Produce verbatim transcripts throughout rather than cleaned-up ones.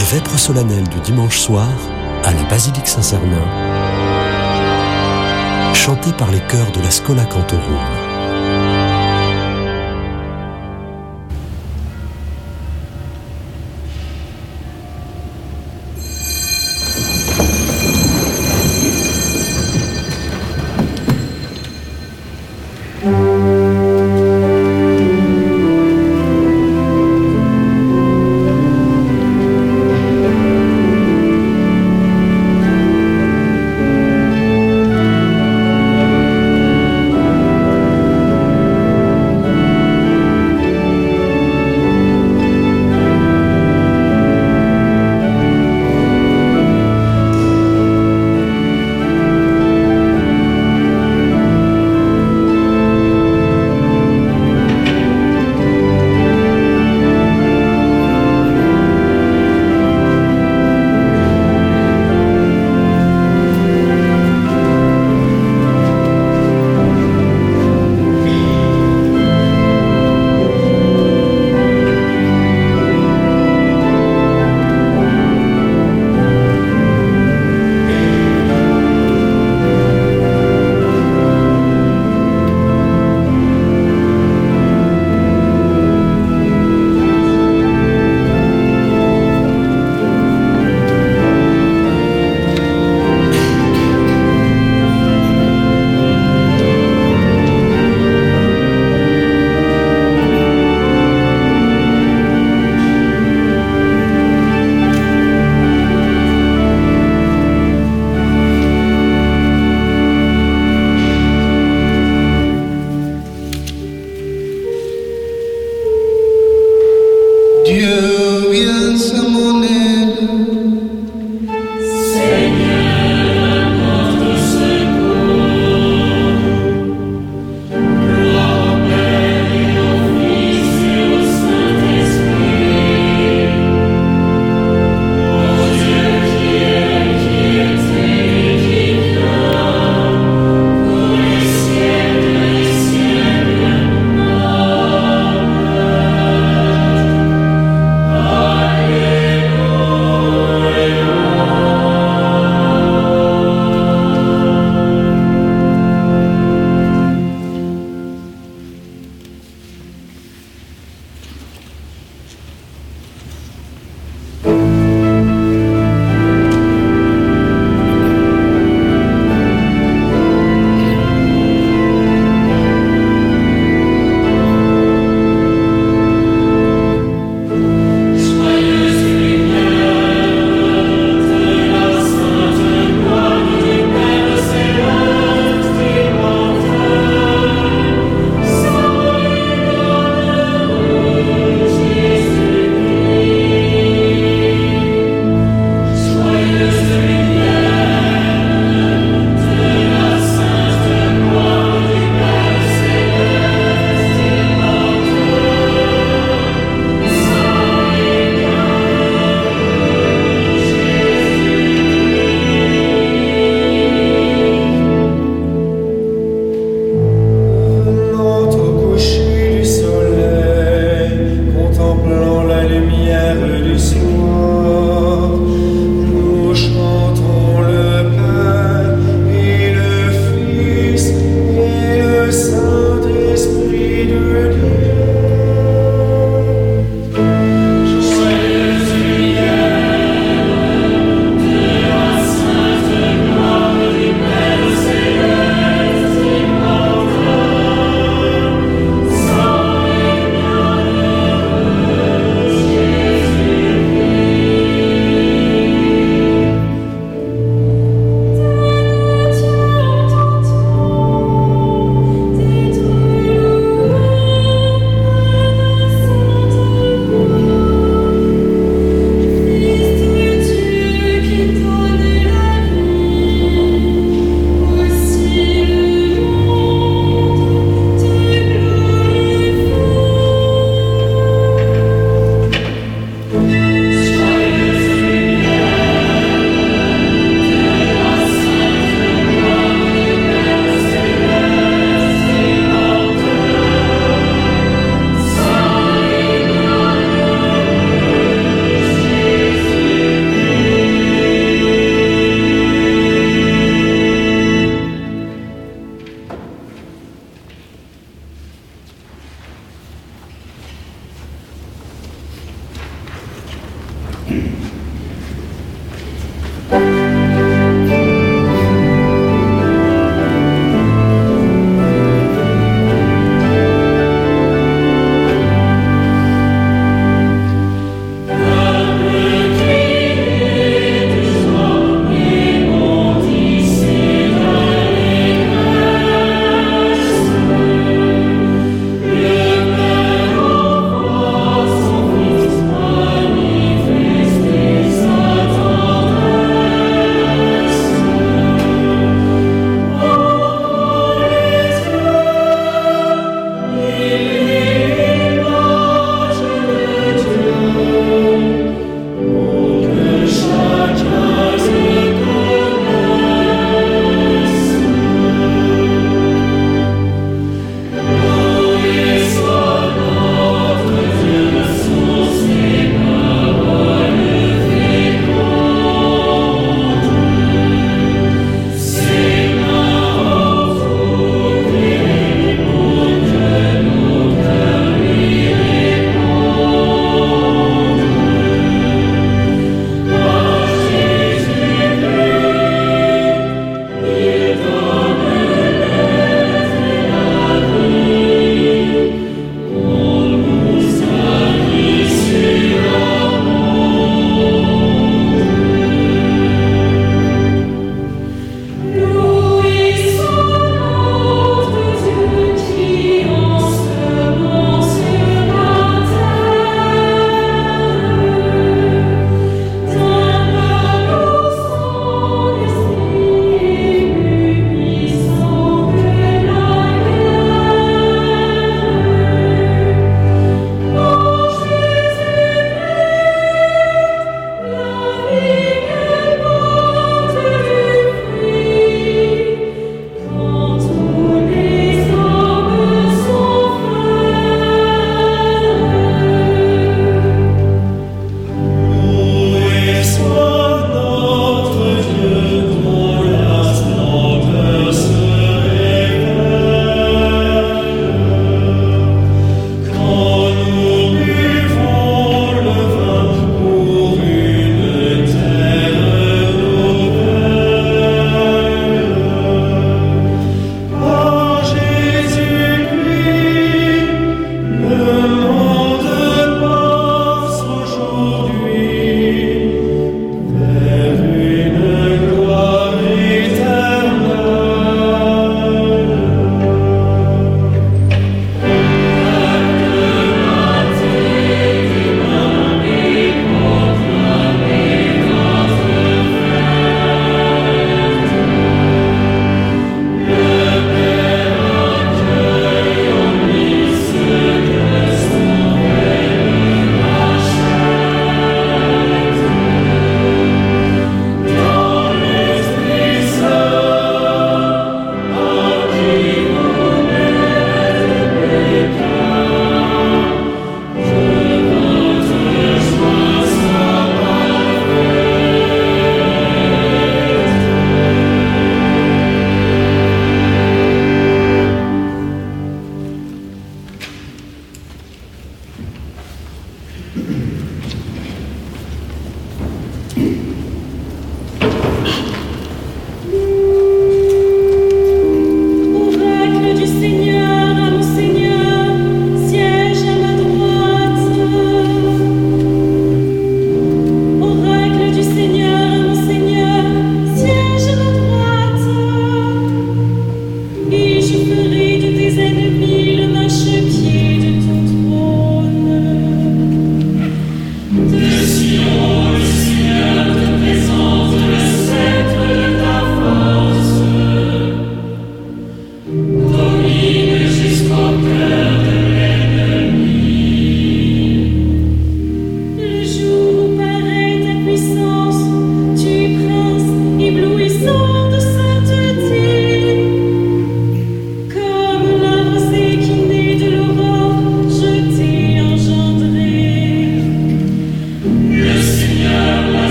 Les vêpres solennelles du dimanche soir à la basilique Saint-Cernin, chantées par les chœurs de la Schola Cantorum. Manifesté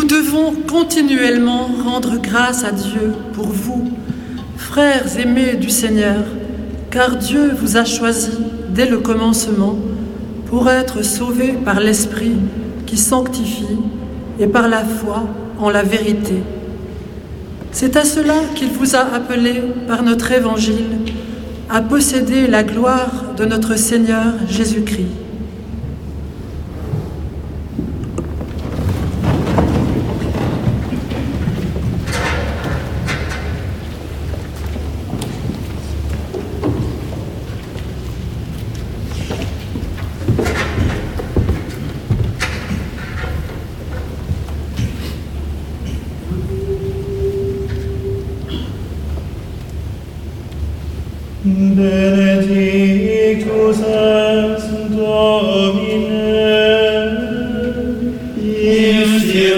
devons continuellement rendre grâce à Dieu pour vous, frères aimés du Seigneur, car Dieu vous a choisis dès le commencement pour être sauvés par l'Esprit qui sanctifie et par la foi en la vérité. C'est à cela qu'il vous a appelés par notre Évangile à posséder la gloire de notre Seigneur Jésus-Christ. Benedictus es Domine, in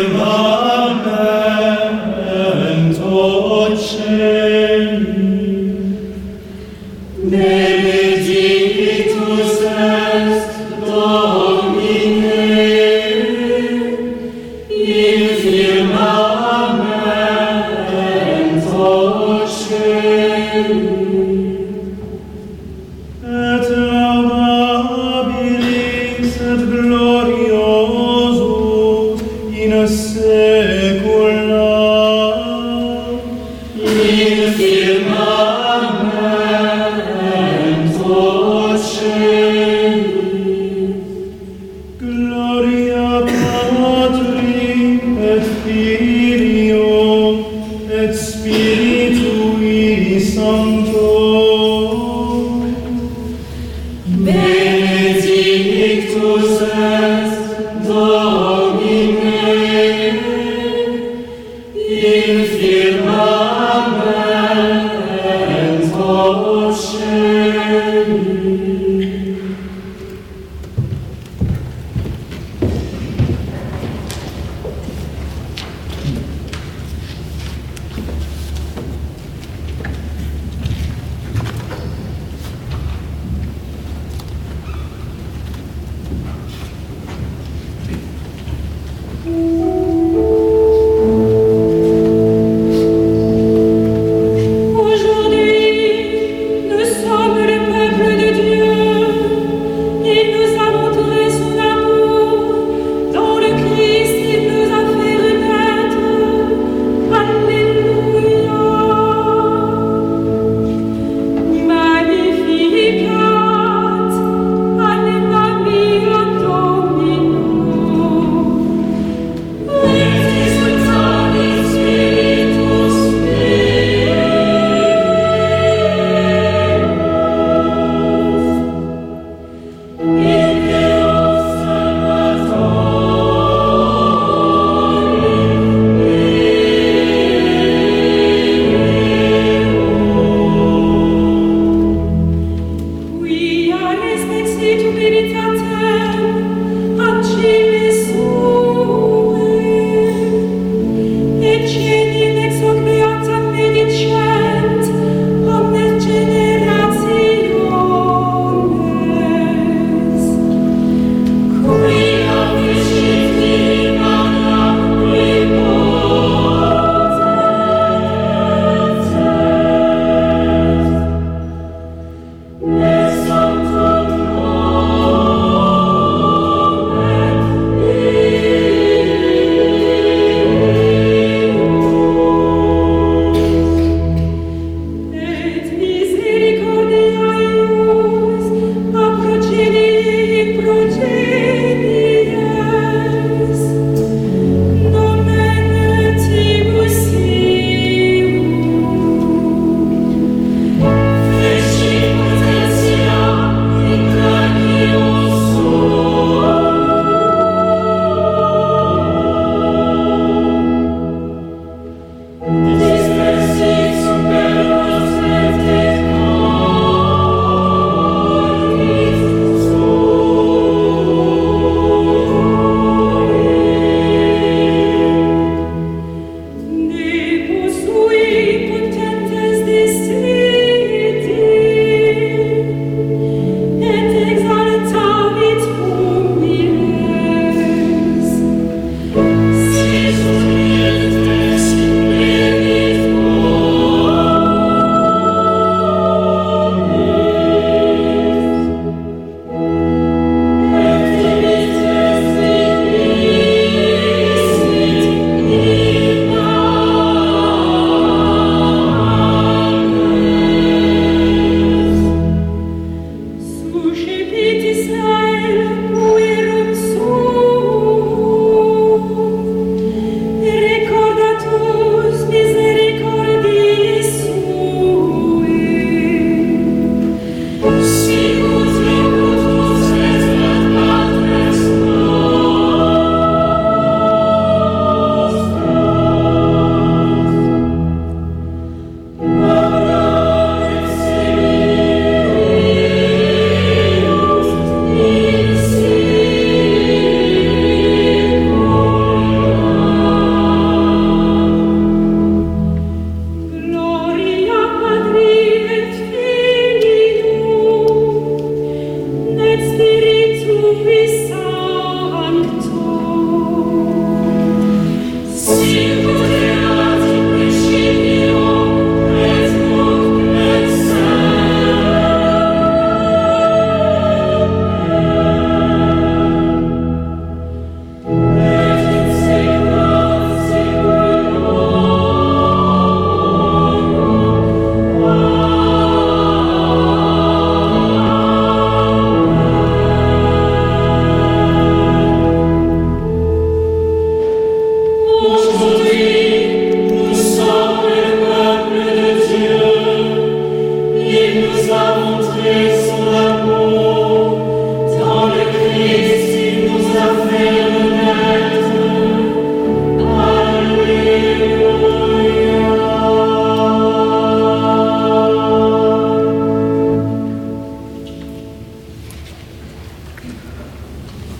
firmamento celi. Benedictus est Domine, in firmamento celi. Et amabilis et gloriosus in saecula, in firmamento celi. Gloria Patri et Filio et Spiritui Sancto. Benedictus est Domine, in firmamento celi. Sanctum nomen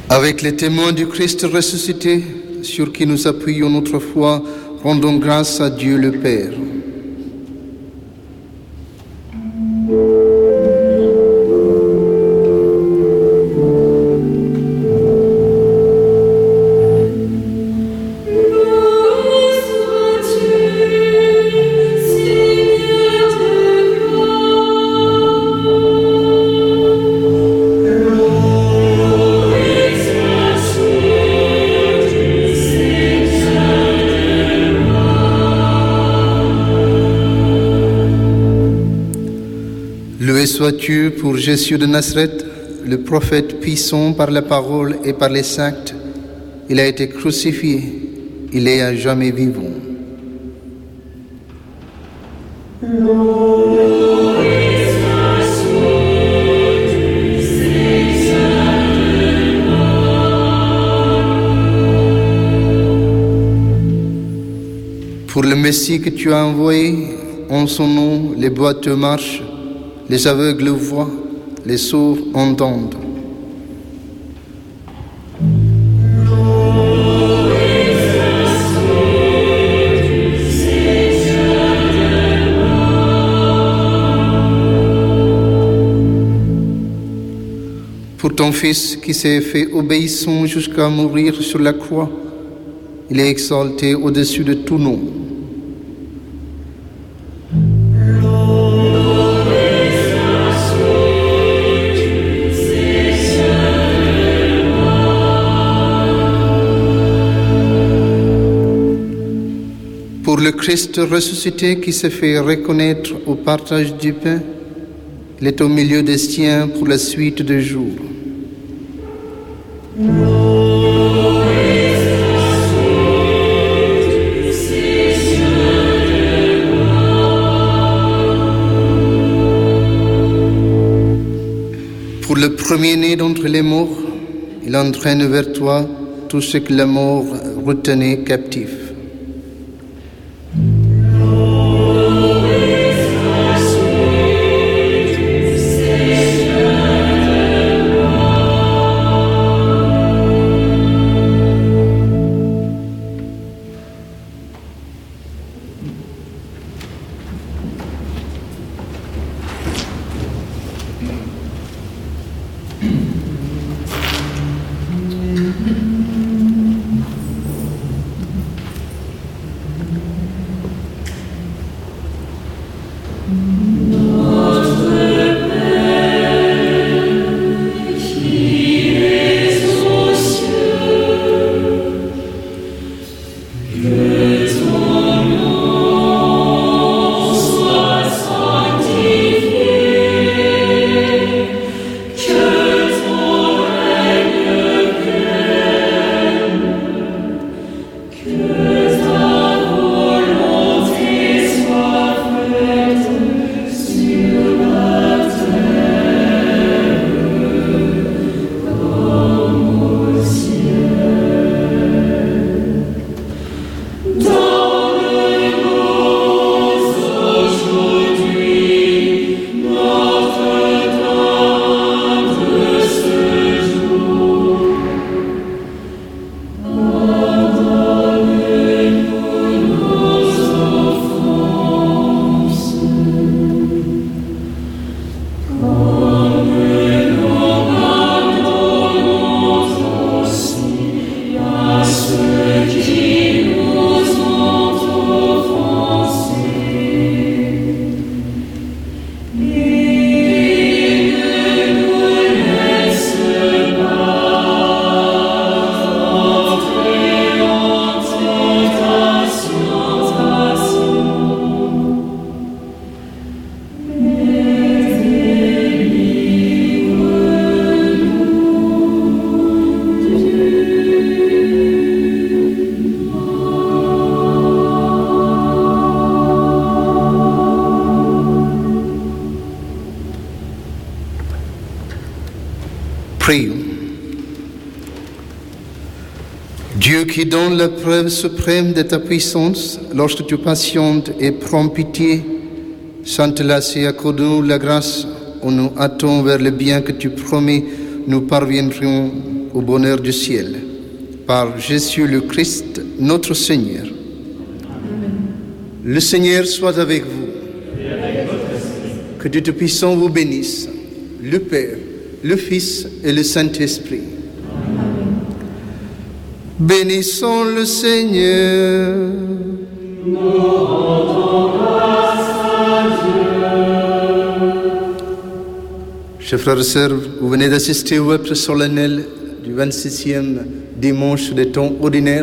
Avec les témoins du Christ ressuscité, sur qui nous appuyons notre foi, rendons grâce à Dieu le Père. Sois-tu pour Jésus de Nazareth, le prophète puissant par la parole et par les actes. Il a été crucifié, il est à jamais vivant. Pour le Messie que tu as envoyé, en son nom, les boiteux marchent, les aveugles voient, les sourds entendent. Pour ton Fils qui s'est fait obéissant jusqu'à mourir sur la croix, il est exalté au-dessus de tout nom. Pour le Christ ressuscité qui s'est fait reconnaître au partage du pain, il est au milieu des siens pour la suite des jours. Pour le premier-né d'entre les morts, il entraîne vers toi tout ce que la mort retenait captif. Prions. Dieu qui donne la preuve suprême de ta puissance, lorsque tu patientes et prends pitié, Sainte-Lassé, accorde-nous la grâce où nous hâtons vers le bien que tu promets, nous parviendrons au bonheur du ciel. Par Jésus le Christ, notre Seigneur. Amen. Le Seigneur soit avec vous. Et avec votre esprit. Que Dieu Tout-Puissant vous bénisse, le Père, le Fils et le Saint-Esprit. Amen. Bénissons le Seigneur. Nous rendons grâce à Dieu. Chers frères et sœurs, vous venez d'assister au vêpres solennel du vingt-sixième dimanche des temps ordinaires.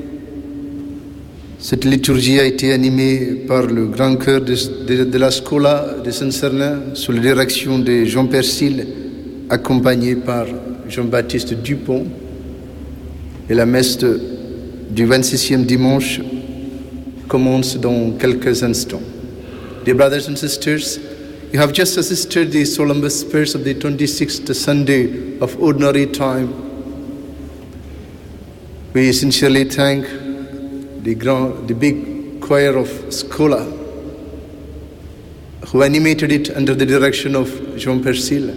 Cette liturgie a été animée par le grand chœur de, de, de la Scola de Saint-Sernin sous la direction de Jean Persil, accompagné par Jean-Baptiste Dupont. Et la messe de, du vingt-sixième dimanche commence dans quelques instants. Dear brothers and sisters, you have just assisted the solemn vespers of the twenty-sixth Sunday of ordinary time. We sincerely thank the, grand, the big choir of Scola who animated it under the direction of Jean Persil.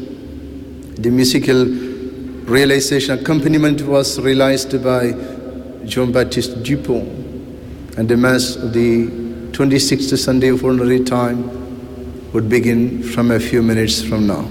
The musical realization accompaniment was realized by Jean-Baptiste Dupont, and the Mass of the twenty-sixth Sunday of ordinary time would begin from a few minutes from now.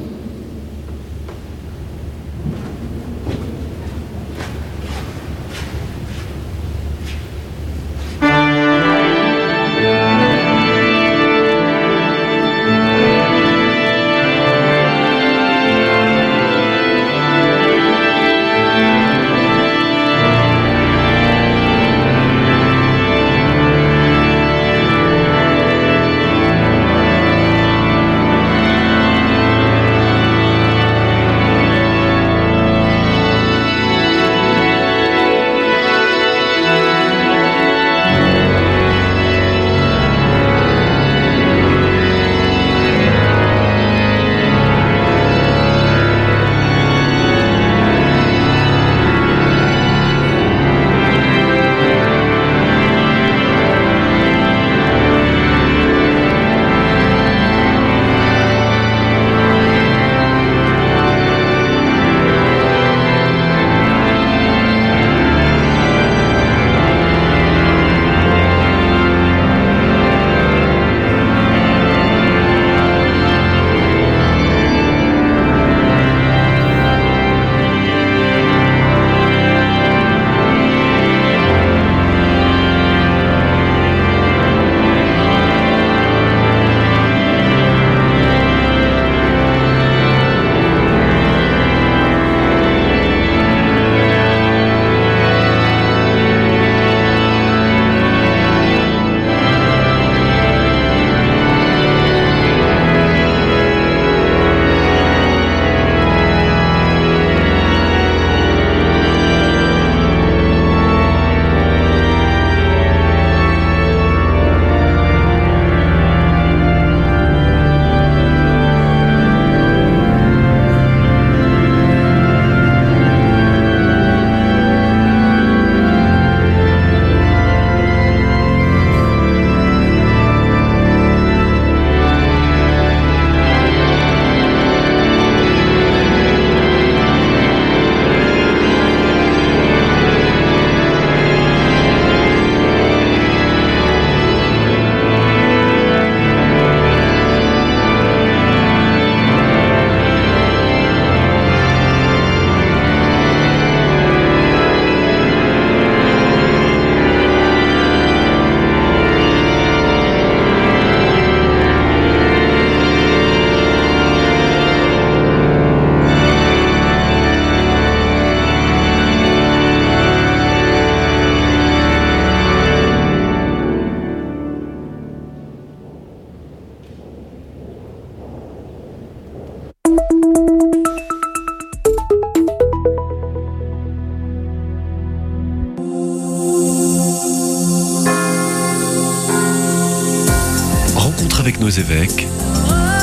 Avec nos évêques,